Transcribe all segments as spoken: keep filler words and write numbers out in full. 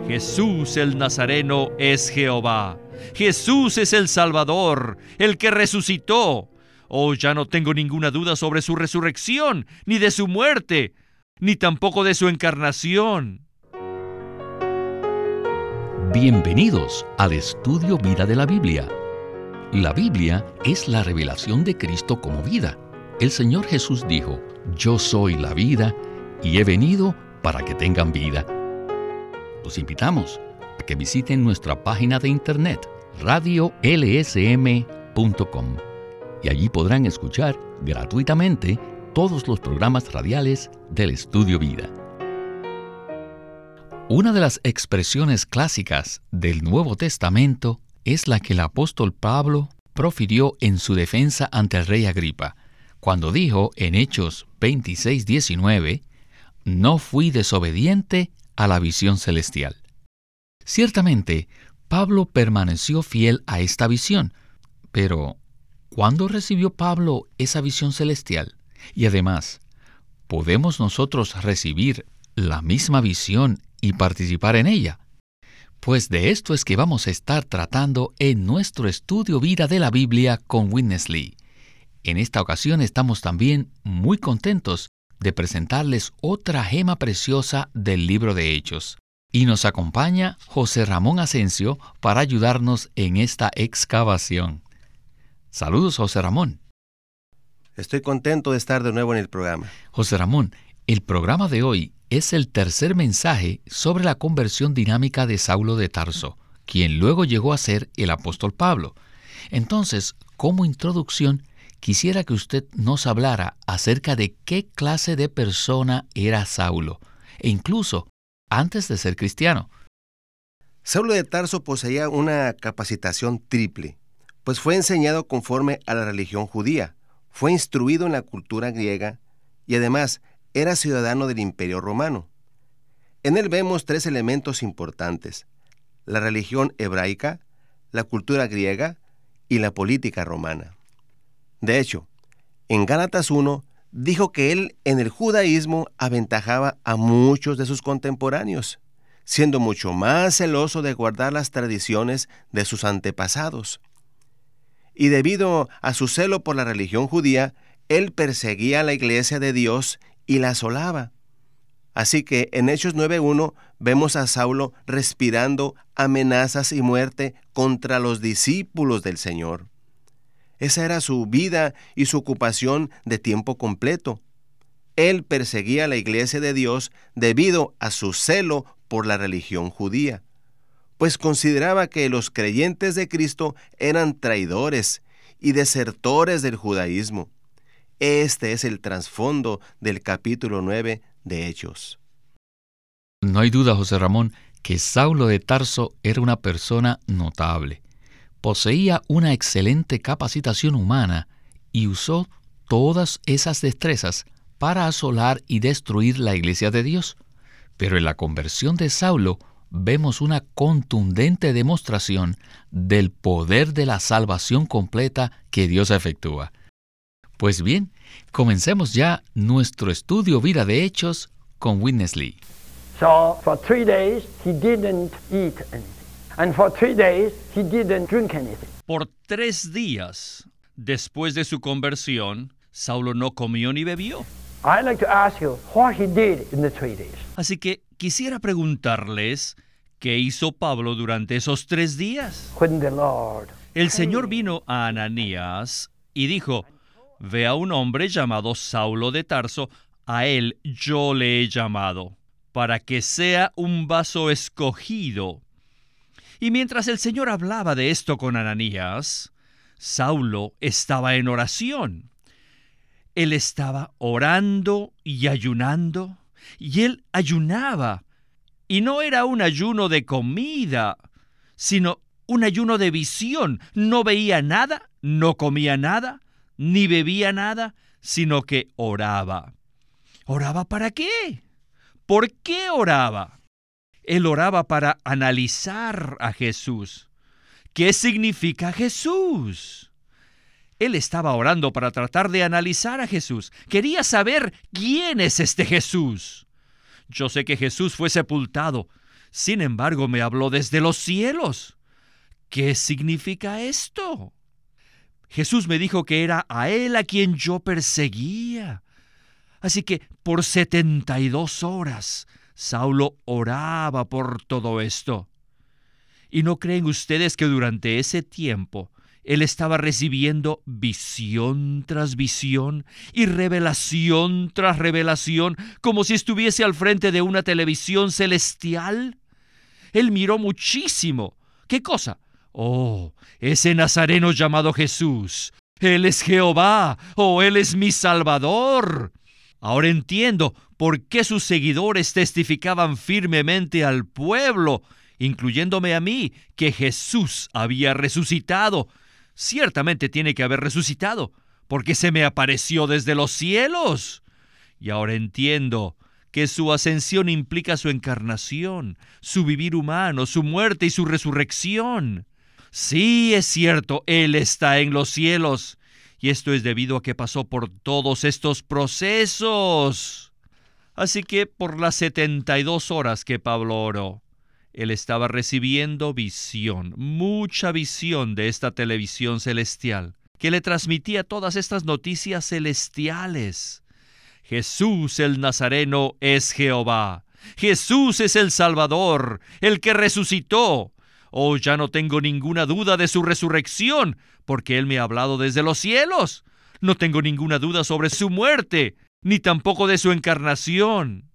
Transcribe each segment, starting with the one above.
Jesús el Nazareno es Jehová. Jesús es el Salvador, el que resucitó. Oh, ya no tengo ninguna duda sobre su resurrección, ni de su muerte, ni tampoco de su encarnación. Bienvenidos al estudio Vida de la Biblia. La Biblia es la revelación de Cristo como vida. El Señor Jesús dijo: Yo soy la vida y he venido para que tengan vida. Los invitamos a que visiten nuestra página de internet radio l s m punto com y allí podrán escuchar gratuitamente todos los programas radiales del Estudio Vida. Una de las expresiones clásicas del Nuevo Testamento es la que el apóstol Pablo profirió en su defensa ante el rey Agripa, cuando dijo en Hechos veintiséis diecinueve: «No fui desobediente a la visión celestial». Ciertamente, Pablo permaneció fiel a esta visión, pero ¿cuándo recibió Pablo esa visión celestial? Y además, ¿podemos nosotros recibir la misma visión y participar en ella? Pues de esto es que vamos a estar tratando en nuestro estudio Vida de la Biblia con Witness Lee. En esta ocasión estamos también muy contentos de presentarles otra gema preciosa del libro de Hechos. Y nos acompaña José Ramón Asensio para ayudarnos en esta excavación. Saludos, José Ramón. Estoy contento de estar de nuevo en el programa. José Ramón, el programa de hoy es el tercer mensaje sobre la conversión dinámica de Saulo de Tarso, quien luego llegó a ser el apóstol Pablo. Entonces, como introducción, quisiera que usted nos hablara acerca de qué clase de persona era Saulo, e incluso antes de ser cristiano. Saulo de Tarso poseía una capacitación triple, pues fue enseñado conforme a la religión judía, fue instruido en la cultura griega y además era ciudadano del Imperio Romano. En él vemos tres elementos importantes: la religión hebraica, la cultura griega y la política romana. De hecho, en Gálatas uno dijo que él en el judaísmo aventajaba a muchos de sus contemporáneos, siendo mucho más celoso de guardar las tradiciones de sus antepasados. Y debido a su celo por la religión judía, él perseguía a la iglesia de Dios y la asolaba. Así que en Hechos nueve uno vemos a Saulo respirando amenazas y muerte contra los discípulos del Señor. Esa era su vida y su ocupación de tiempo completo. Él perseguía a la iglesia de Dios debido a su celo por la religión judía, pues consideraba que los creyentes de Cristo eran traidores y desertores del judaísmo. Este es el trasfondo del capítulo nueve de Hechos. No hay duda, José Ramón, que Saulo de Tarso era una persona notable. Poseía una excelente capacitación humana y usó todas esas destrezas para asolar y destruir la iglesia de Dios. Pero en la conversión de Saulo vemos una contundente demostración del poder de la salvación completa que Dios efectúa. Pues bien, comencemos ya nuestro estudio Vida de Hechos con Witness Lee. So for three days he didn't eat anything. And for three days he didn't drink anything. Por tres días, después de su conversión, Saulo no comió ni bebió. I'd like to ask you what he did in the three days. Así que quisiera preguntarles, ¿qué hizo Pablo durante esos tres días? When the Lord El Señor vino a Ananías y dijo: «Ve a un hombre llamado Saulo de Tarso, a él yo le he llamado, para que sea un vaso escogido». Y mientras el Señor hablaba de esto con Ananías, Saulo estaba en oración. Él estaba orando y ayunando, y él ayunaba. Y no era un ayuno de comida, sino un ayuno de visión. No veía nada, no comía nada, ni bebía nada, sino que oraba. ¿Oraba para qué? ¿Por qué oraba? Él oraba para analizar a Jesús. ¿Qué significa Jesús? Él estaba orando para tratar de analizar a Jesús. Quería saber quién es este Jesús. Yo sé que Jesús fue sepultado. Sin embargo, me habló desde los cielos. ¿Qué significa esto? Jesús me dijo que era a Él a quien yo perseguía. Así que por setenta y dos horas, Saulo oraba por todo esto. ¿Y no creen ustedes que durante ese tiempo él estaba recibiendo visión tras visión y revelación tras revelación, como si estuviese al frente de una televisión celestial? Él miró muchísimo. ¿Qué cosa? Oh, ese nazareno llamado Jesús. Él es Jehová, o Él es mi Salvador. Ahora entiendo por qué sus seguidores testificaban firmemente al pueblo, incluyéndome a mí, que Jesús había resucitado. Ciertamente tiene que haber resucitado, porque se me apareció desde los cielos. Y ahora entiendo que su ascensión implica su encarnación, su vivir humano, su muerte y su resurrección. Sí, es cierto, Él está en los cielos, y esto es debido a que pasó por todos estos procesos. Así que por las setenta y dos horas que Pablo oró, él estaba recibiendo visión, mucha visión de esta televisión celestial, que le transmitía todas estas noticias celestiales. Jesús el Nazareno es Jehová. Jesús es el Salvador, el que resucitó. Oh, ya no tengo ninguna duda de su resurrección, porque Él me ha hablado desde los cielos. No tengo ninguna duda sobre su muerte, ni tampoco de su encarnación.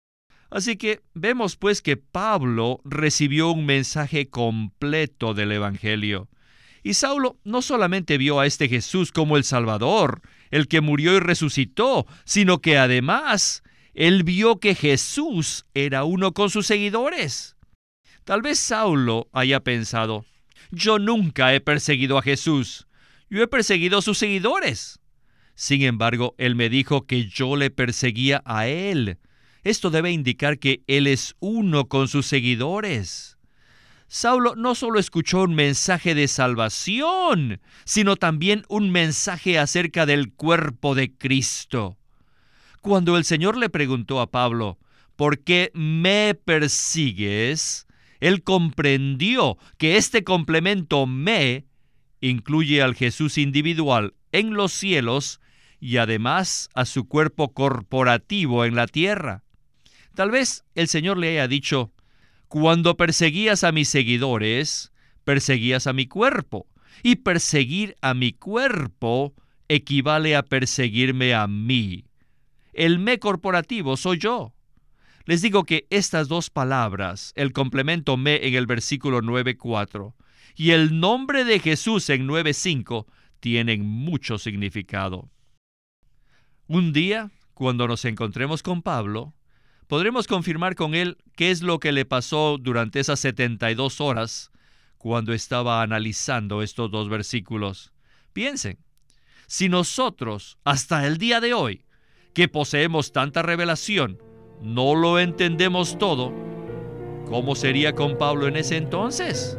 Así que vemos pues que Pablo recibió un mensaje completo del Evangelio. Y Saulo no solamente vio a este Jesús como el Salvador, el que murió y resucitó, sino que además él vio que Jesús era uno con sus seguidores. Tal vez Saulo haya pensado: yo nunca he perseguido a Jesús, yo he perseguido a sus seguidores. Sin embargo, él me dijo que yo le perseguía a él. Esto debe indicar que él es uno con sus seguidores. Saulo no solo escuchó un mensaje de salvación, sino también un mensaje acerca del cuerpo de Cristo. Cuando el Señor le preguntó a Pablo: ¿por qué me persigues?, él comprendió que este complemento me incluye al Jesús individual en los cielos y además a su cuerpo corporativo en la tierra. Tal vez el Señor le haya dicho: cuando perseguías a mis seguidores, perseguías a mi cuerpo, y perseguir a mi cuerpo equivale a perseguirme a mí. El me corporativo soy yo. Les digo que estas dos palabras, el complemento me en el versículo nueve cuatro y el nombre de Jesús en nueve cinco, tienen mucho significado. Un día, cuando nos encontremos con Pablo, podremos confirmar con él qué es lo que le pasó durante esas setenta y dos horas cuando estaba analizando estos dos versículos. Piensen, si nosotros, hasta el día de hoy, que poseemos tanta revelación, no lo entendemos todo, ¿cómo sería con Pablo en ese entonces?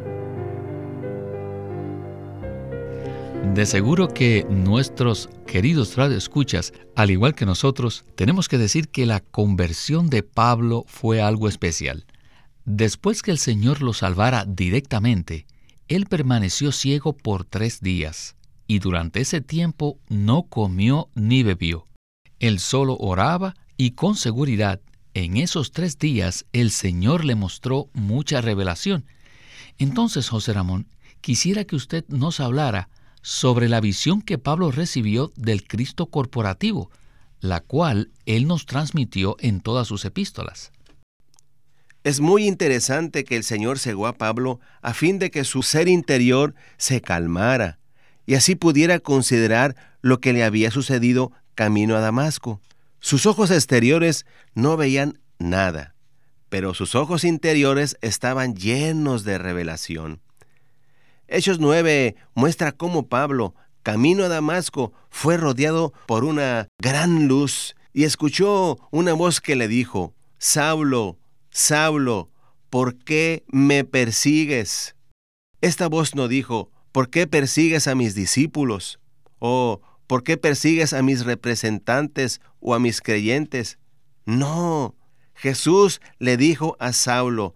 De seguro que nuestros queridos radioescuchas, al igual que nosotros, tenemos que decir que la conversión de Pablo fue algo especial. Después que el Señor lo salvara directamente, él permaneció ciego por tres días, y durante ese tiempo no comió ni bebió. Él solo oraba y con seguridad, en esos tres días el Señor le mostró mucha revelación. Entonces, José Ramón, quisiera que usted nos hablara sobre la visión que Pablo recibió del Cristo corporativo, la cual él nos transmitió en todas sus epístolas. Es muy interesante que el Señor cegó a Pablo a fin de que su ser interior se calmara y así pudiera considerar lo que le había sucedido camino a Damasco. Sus ojos exteriores no veían nada, pero sus ojos interiores estaban llenos de revelación. Hechos nueve muestra cómo Pablo, camino a Damasco, fue rodeado por una gran luz y escuchó una voz que le dijo: Saulo, Saulo, ¿por qué me persigues? Esta voz no dijo: ¿por qué persigues a mis discípulos? O ¿por qué persigues a mis representantes o a mis creyentes? No, Jesús le dijo a Saulo: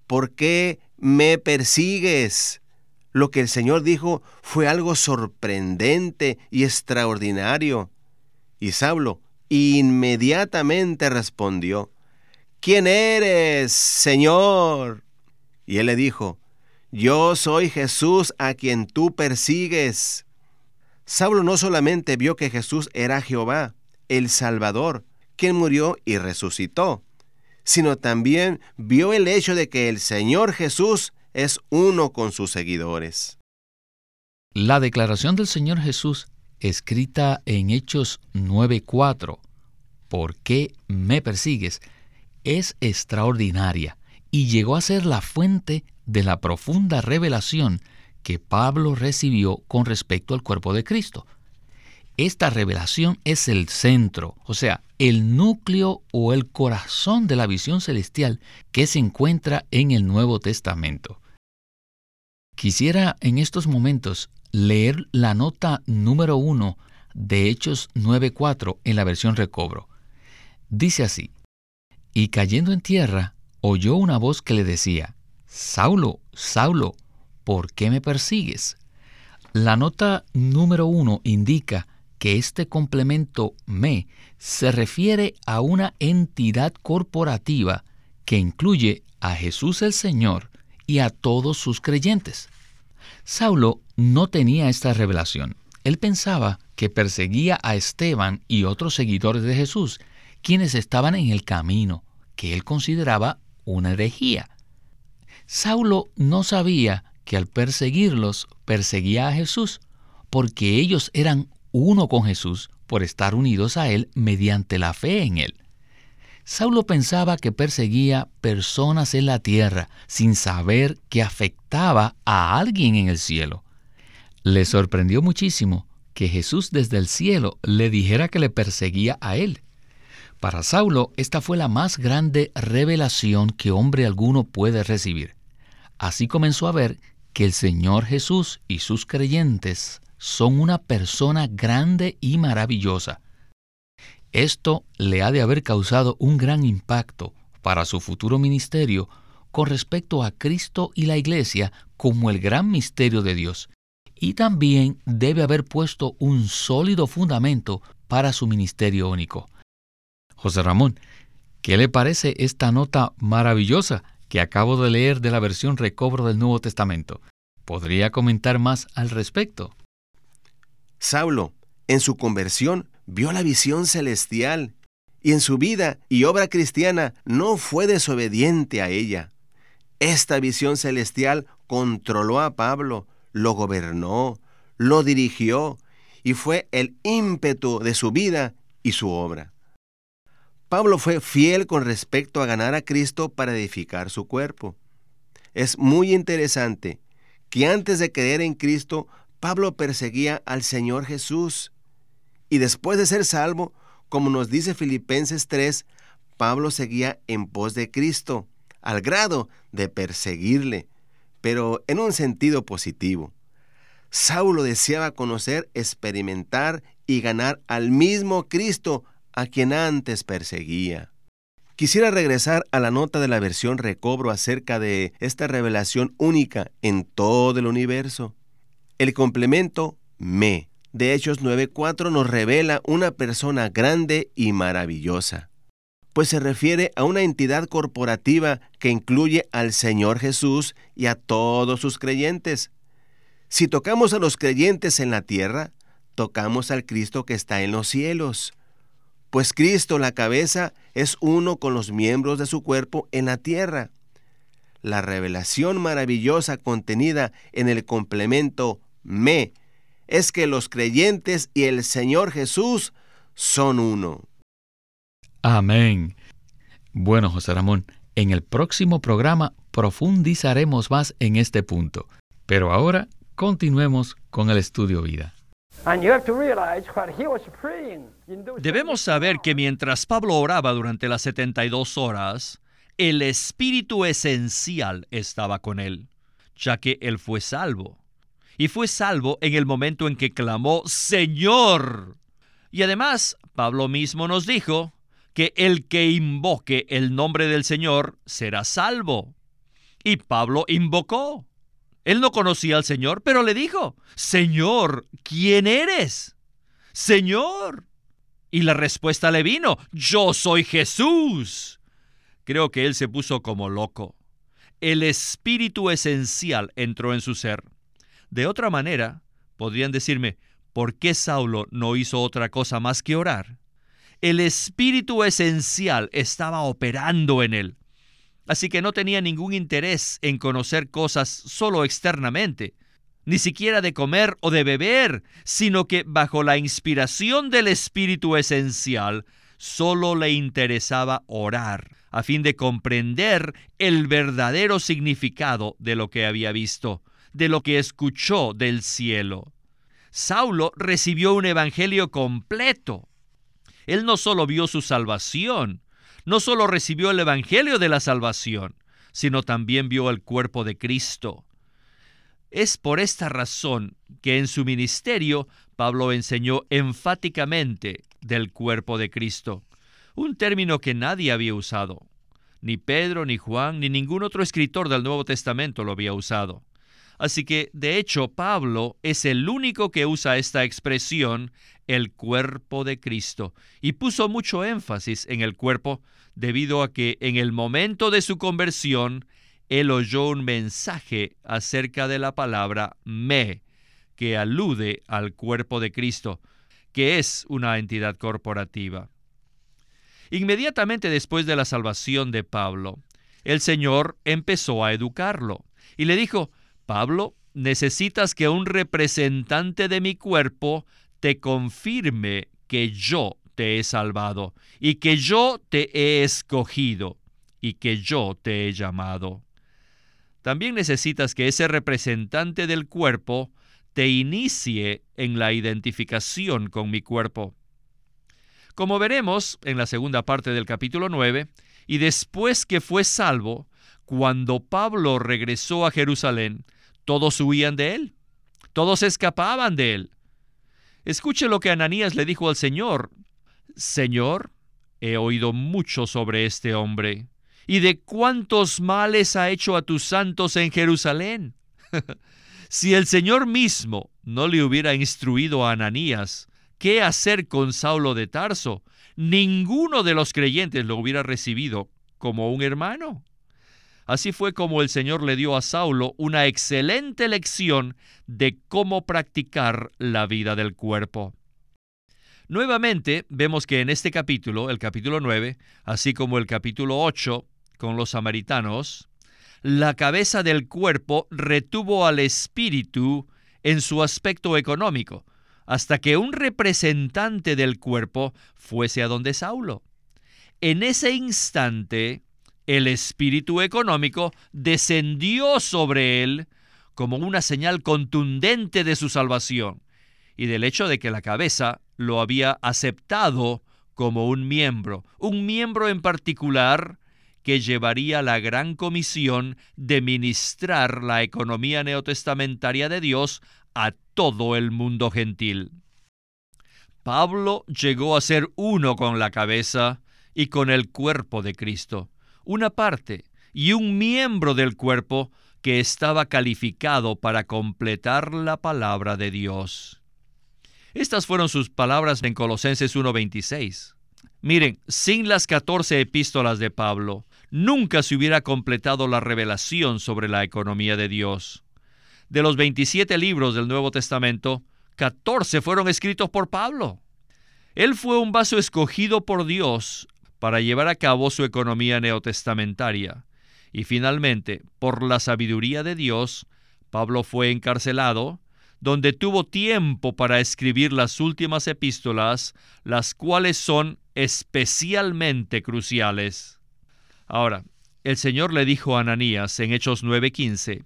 ¿por qué me persigues? Lo que el Señor dijo fue algo sorprendente y extraordinario. Y Saulo inmediatamente respondió: ¿quién eres, Señor? Y él le dijo: yo soy Jesús a quien tú persigues. Saulo no solamente vio que Jesús era Jehová, el Salvador, quien murió y resucitó, sino también vio el hecho de que el Señor Jesús es uno con sus seguidores. La declaración del Señor Jesús, escrita en Hechos nueve cuatro, ¿por qué me persigues?, es extraordinaria y llegó a ser la fuente de la profunda revelación que Pablo recibió con respecto al cuerpo de Cristo. Esta revelación es el centro, o sea, el núcleo o el corazón de la visión celestial que se encuentra en el Nuevo Testamento. Quisiera en estos momentos leer la nota número uno de Hechos nueve cuatro en la versión Recobro. Dice así: y cayendo en tierra, oyó una voz que le decía: Saulo, Saulo, ¿por qué me persigues? La nota número uno indica que este complemento me se refiere a una entidad corporativa que incluye a Jesús el Señor y a todos sus creyentes. Saulo no tenía esta revelación. Él pensaba que perseguía a Esteban y otros seguidores de Jesús, quienes estaban en el camino, que él consideraba una herejía. Saulo no sabía que al perseguirlos, perseguía a Jesús, porque ellos eran uno con Jesús por estar unidos a Él mediante la fe en Él. Saulo pensaba que perseguía personas en la tierra sin saber que afectaba a alguien en el cielo. Le sorprendió muchísimo que Jesús desde el cielo le dijera que le perseguía a él. Para Saulo, esta fue la más grande revelación que hombre alguno puede recibir. Así comenzó a ver que el Señor Jesús y sus creyentes son una persona grande y maravillosa. Esto le ha de haber causado un gran impacto para su futuro ministerio con respecto a Cristo y la Iglesia como el gran misterio de Dios, y también debe haber puesto un sólido fundamento para su ministerio único. José Ramón, ¿qué le parece esta nota maravillosa que acabo de leer de la versión Recobro del Nuevo Testamento? ¿Podría comentar más al respecto? Saulo, en su conversión, vio la visión celestial y en su vida y obra cristiana no fue desobediente a ella. Esta visión celestial controló a Pablo, lo gobernó, lo dirigió y fue el ímpetu de su vida y su obra. Pablo fue fiel con respecto a ganar a Cristo para edificar su cuerpo. Es muy interesante que antes de creer en Cristo, Pablo perseguía al Señor Jesús. Y después de ser salvo, como nos dice Filipenses tres, Pablo seguía en pos de Cristo, al grado de perseguirle, pero en un sentido positivo. Saulo deseaba conocer, experimentar y ganar al mismo Cristo a quien antes perseguía. Quisiera regresar a la nota de la versión Recobro acerca de esta revelación única en todo el universo. El complemento me de Hechos nueve cuatro nos revela una persona grande y maravillosa, pues se refiere a una entidad corporativa que incluye al Señor Jesús y a todos sus creyentes. Si tocamos a los creyentes en la tierra, tocamos al Cristo que está en los cielos, pues Cristo, la cabeza, es uno con los miembros de su cuerpo en la tierra. La revelación maravillosa contenida en el complemento me es que los creyentes y el Señor Jesús son uno. Amén. Bueno, José Ramón, en el próximo programa profundizaremos más en este punto, pero ahora continuemos con el estudio vida. Debemos saber que mientras Pablo oraba durante las setenta y dos horas, el Espíritu esencial estaba con él, ya que él fue salvo. Y fue salvo en el momento en que clamó ¡Señor! Y además, Pablo mismo nos dijo que el que invoque el nombre del Señor será salvo. Y Pablo invocó. Él no conocía al Señor, pero le dijo, Señor, ¿quién eres? Señor. Y la respuesta le vino, yo soy Jesús. Creo que él se puso como loco. El espíritu esencial entró en su ser. De otra manera, podrían decirme, ¿por qué Saulo no hizo otra cosa más que orar? El espíritu esencial estaba operando en él. Así que no tenía ningún interés en conocer cosas solo externamente, ni siquiera de comer o de beber, sino que bajo la inspiración del espíritu esencial, solo le interesaba orar, a fin de comprender el verdadero significado de lo que había visto, de lo que escuchó del cielo. Saulo recibió un evangelio completo. Él no solo vio su salvación, no solo recibió el evangelio de la salvación, sino también vio el cuerpo de Cristo. Es por esta razón que en su ministerio Pablo enseñó enfáticamente del cuerpo de Cristo, un término que nadie había usado. Ni Pedro, ni Juan, ni ningún otro escritor del Nuevo Testamento lo había usado. Así que, de hecho, Pablo es el único que usa esta expresión, el cuerpo de Cristo, y puso mucho énfasis en el cuerpo debido a que en el momento de su conversión, él oyó un mensaje acerca de la palabra me, que alude al cuerpo de Cristo, que es una entidad corporativa. Inmediatamente después de la salvación de Pablo, el Señor empezó a educarlo y le dijo, Pablo, necesitas que un representante de mi cuerpo te confirme que yo te he salvado y que yo te he escogido y que yo te he llamado. También necesitas que ese representante del cuerpo te inicie en la identificación con mi cuerpo. Como veremos en la segunda parte del capítulo nueve, y después que fue salvo, cuando Pablo regresó a Jerusalén, todos huían de él, todos escapaban de él. Escuche lo que Ananías le dijo al Señor. Señor, he oído mucho sobre este hombre, y de cuántos males ha hecho a tus santos en Jerusalén. Si el Señor mismo no le hubiera instruido a Ananías qué hacer con Saulo de Tarso, ninguno de los creyentes lo hubiera recibido como un hermano. Así fue como el Señor le dio a Saulo una excelente lección de cómo practicar la vida del cuerpo. Nuevamente, vemos que en este capítulo, el capítulo nueve, así como el capítulo ocho, con los samaritanos, la cabeza del cuerpo retuvo al espíritu en su aspecto económico, hasta que un representante del cuerpo fuese a donde Saulo. En ese instante, el espíritu económico descendió sobre él como una señal contundente de su salvación y del hecho de que la cabeza lo había aceptado como un miembro, un miembro en particular que llevaría la gran comisión de ministrar la economía neotestamentaria de Dios a todo el mundo gentil. Pablo llegó a ser uno con la cabeza y con el cuerpo de Cristo, una parte y un miembro del cuerpo que estaba calificado para completar la palabra de Dios. Estas fueron sus palabras en Colosenses uno veintiséis. Miren, sin las catorce epístolas de Pablo, nunca se hubiera completado la revelación sobre la economía de Dios. De los veintisiete libros del Nuevo Testamento, catorce fueron escritos por Pablo. Él fue un vaso escogido por Dios para llevar a cabo su economía neotestamentaria. Y finalmente, por la sabiduría de Dios, Pablo fue encarcelado, donde tuvo tiempo para escribir las últimas epístolas, las cuales son especialmente cruciales. Ahora, el Señor le dijo a Ananías en Hechos nueve quince,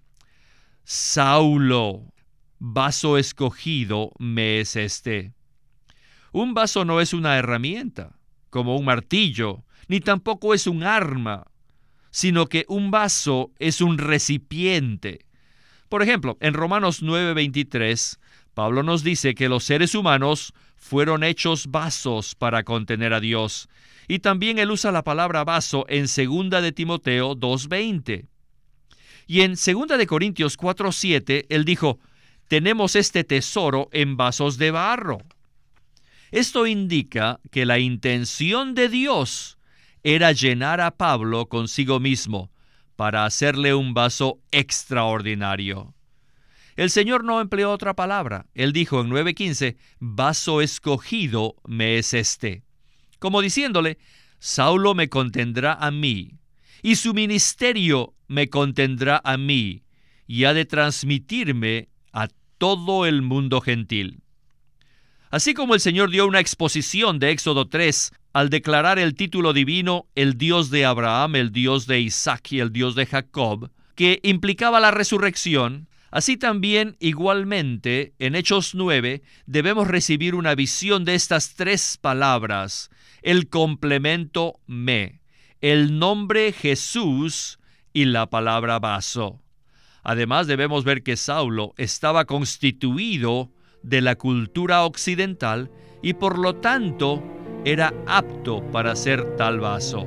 Saulo, vaso escogido me es este. Un vaso no es una herramienta, como un martillo, ni tampoco es un arma, sino que un vaso es un recipiente. Por ejemplo, en Romanos nueve veintitrés, Pablo nos dice que los seres humanos fueron hechos vasos para contener a Dios. Y también él usa la palabra vaso en segunda de Timoteo dos veinte. Y en segunda de Corintios cuatro siete, él dijo, tenemos este tesoro en vasos de barro. Esto indica que la intención de Dios era llenar a Pablo consigo mismo para hacerle un vaso extraordinario. El Señor no empleó otra palabra. Él dijo en nueve quince, vaso escogido me es este. Como diciéndole, Saulo me contendrá a mí, y su ministerio me contendrá a mí, y ha de transmitirme a todo el mundo gentil. Así como el Señor dio una exposición de Éxodo tres al declarar el título divino, el Dios de Abraham, el Dios de Isaac y el Dios de Jacob, que implicaba la resurrección, así también, igualmente, en Hechos nueve, debemos recibir una visión de estas tres palabras, el complemento me, el nombre Jesús y la palabra vaso. Además, debemos ver que Saulo estaba constituido de la cultura occidental y por lo tanto era apto para ser tal vaso.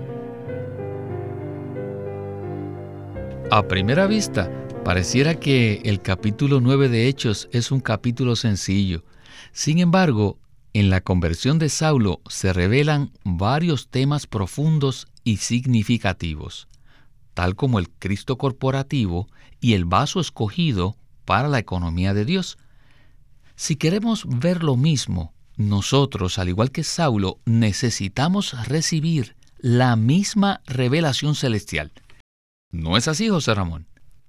A primera vista, pareciera que el capítulo nueve de Hechos es un capítulo sencillo. Sin embargo, en la conversión de Saulo se revelan varios temas profundos y significativos, tal como el Cristo corporativo y el vaso escogido para la economía de Dios. Si queremos ver lo mismo, nosotros, al igual que Saulo, necesitamos recibir la misma revelación celestial. ¿No es así, José Ramón?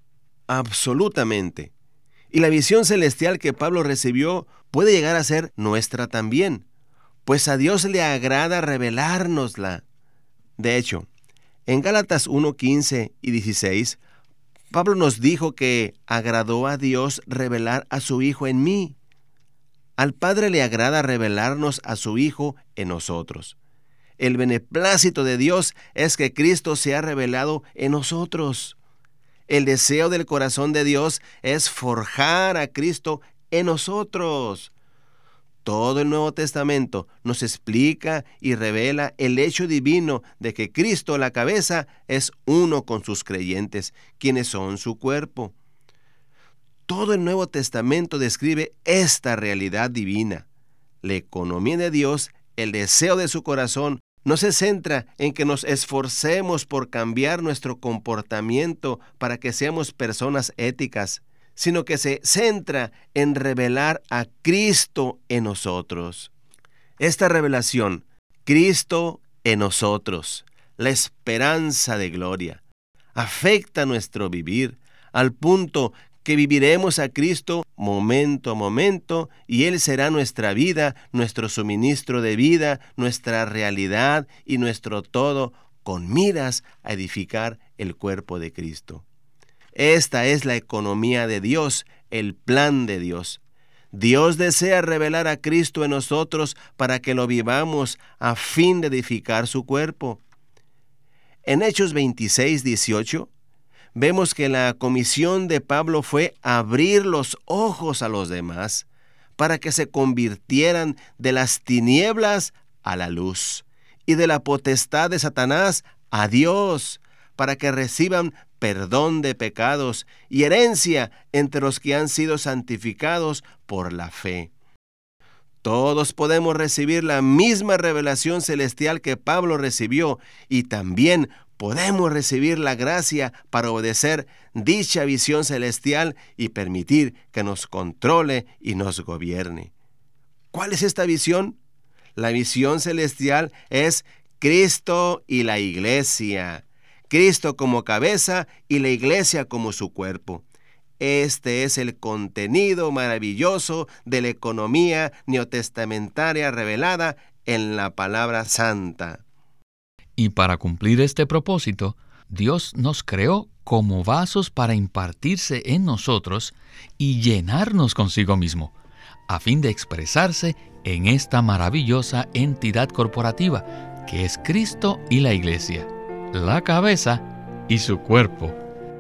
Absolutamente. Y la visión celestial que Pablo recibió puede llegar a ser nuestra también, pues a Dios le agrada revelárnosla. De hecho, en Gálatas uno quince y dieciséis, Pablo nos dijo que agradó a Dios revelar a su Hijo en mí. Al Padre le agrada revelarnos a su Hijo en nosotros. El beneplácito de Dios es que Cristo se ha revelado en nosotros. El deseo del corazón de Dios es forjar a Cristo en nosotros. Todo el Nuevo Testamento nos explica y revela el hecho divino de que Cristo, la cabeza, es uno con sus creyentes, quienes son su cuerpo. Todo el Nuevo Testamento describe esta realidad divina. La economía de Dios, el deseo de su corazón, no se centra en que nos esforcemos por cambiar nuestro comportamiento para que seamos personas éticas, sino que se centra en revelar a Cristo en nosotros. Esta revelación, Cristo en nosotros, la esperanza de gloria, afecta nuestro vivir al punto que viviremos a Cristo momento a momento y Él será nuestra vida, nuestro suministro de vida, nuestra realidad y nuestro todo, con miras a edificar el cuerpo de Cristo. Esta es la economía de Dios, el plan de Dios. Dios desea revelar a Cristo en nosotros para que lo vivamos a fin de edificar su cuerpo. En Hechos veintiséis, dieciocho, vemos que la comisión de Pablo fue abrir los ojos a los demás para que se convirtieran de las tinieblas a la luz y de la potestad de Satanás a Dios, para que reciban perdón de pecados y herencia entre los que han sido santificados por la fe. Todos podemos recibir la misma revelación celestial que Pablo recibió y también podemos recibir la gracia para obedecer dicha visión celestial y permitir que nos controle y nos gobierne. ¿Cuál es esta visión? La visión celestial es Cristo y la iglesia. Cristo como cabeza y la iglesia como su cuerpo. Este es el contenido maravilloso de la economía neotestamentaria revelada en la palabra santa. Y para cumplir este propósito, Dios nos creó como vasos para impartirse en nosotros y llenarnos consigo mismo, a fin de expresarse en esta maravillosa entidad corporativa que es Cristo y la Iglesia, la cabeza y su cuerpo.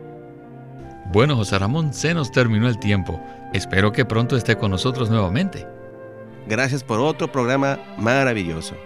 Bueno, José Ramón, se nos terminó el tiempo. Espero que pronto esté con nosotros nuevamente. Gracias por otro programa maravilloso.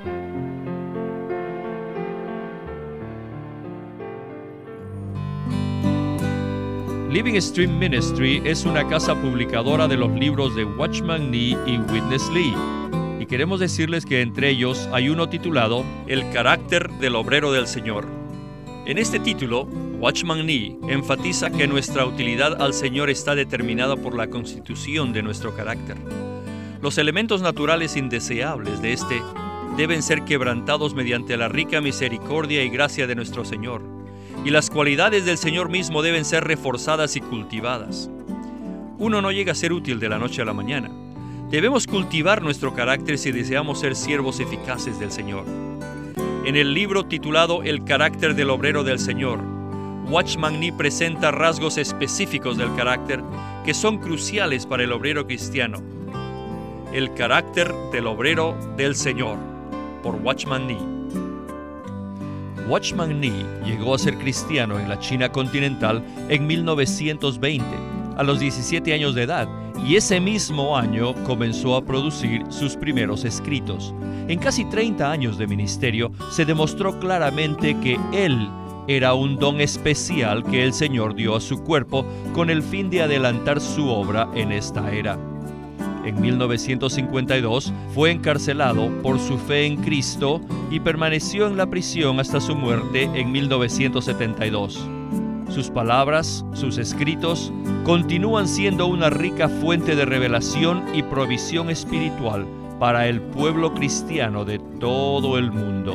Living Stream Ministry es una casa publicadora de los libros de Watchman Nee y Witness Lee. Y queremos decirles que entre ellos hay uno titulado El carácter del obrero del Señor. En este título, Watchman Nee enfatiza que nuestra utilidad al Señor está determinada por la constitución de nuestro carácter. Los elementos naturales indeseables de este deben ser quebrantados mediante la rica misericordia y gracia de nuestro Señor, y las cualidades del Señor mismo deben ser reforzadas y cultivadas. Uno no llega a ser útil de la noche a la mañana. Debemos cultivar nuestro carácter si deseamos ser siervos eficaces del Señor. En el libro titulado El carácter del obrero del Señor, Watchman Nee presenta rasgos específicos del carácter que son cruciales para el obrero cristiano. El carácter del obrero del Señor, por Watchman Nee. Watchman Nee llegó a ser cristiano en la China continental en mil novecientos veinte, a los diecisiete años de edad, y ese mismo año comenzó a producir sus primeros escritos. En casi treinta años de ministerio se demostró claramente que él era un don especial que el Señor dio a su cuerpo con el fin de adelantar su obra en esta era. En mil novecientos cincuenta y dos fue encarcelado por su fe en Cristo y permaneció en la prisión hasta su muerte en mil novecientos setenta y dos. Sus palabras, sus escritos, continúan siendo una rica fuente de revelación y provisión espiritual para el pueblo cristiano de todo el mundo.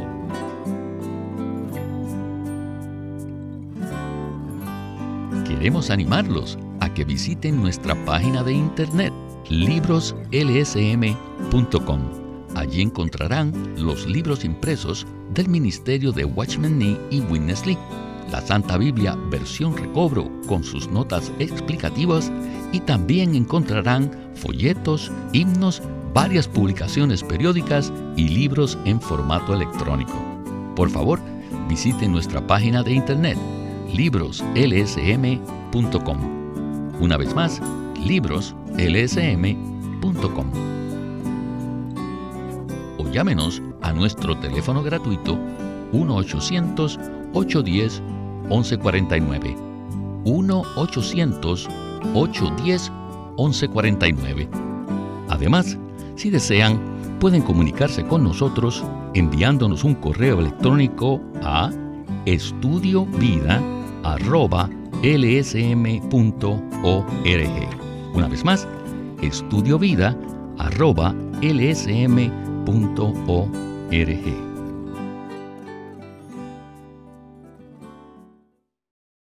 Queremos animarlos a que visiten nuestra página de internet libros l s m punto com. Allí encontrarán los libros impresos del ministerio de Watchman Nee y Witness Lee, la Santa Biblia versión recobro con sus notas explicativas, y también encontrarán folletos, himnos, varias publicaciones periódicas y libros en formato electrónico. Por favor, visiten nuestra página de internet libros l s m punto com. Una vez más, libros l s m punto com. O llámenos a nuestro teléfono gratuito uno ochocientos, ocho uno cero, once cuarenta y nueve. uno ochocientos, ocho uno cero, once cuarenta y nueve. Además, si desean, pueden comunicarse con nosotros enviándonos un correo electrónico a estudiovida arroba l s m punto org. Una vez más, estudiovida arroba l s m punto org.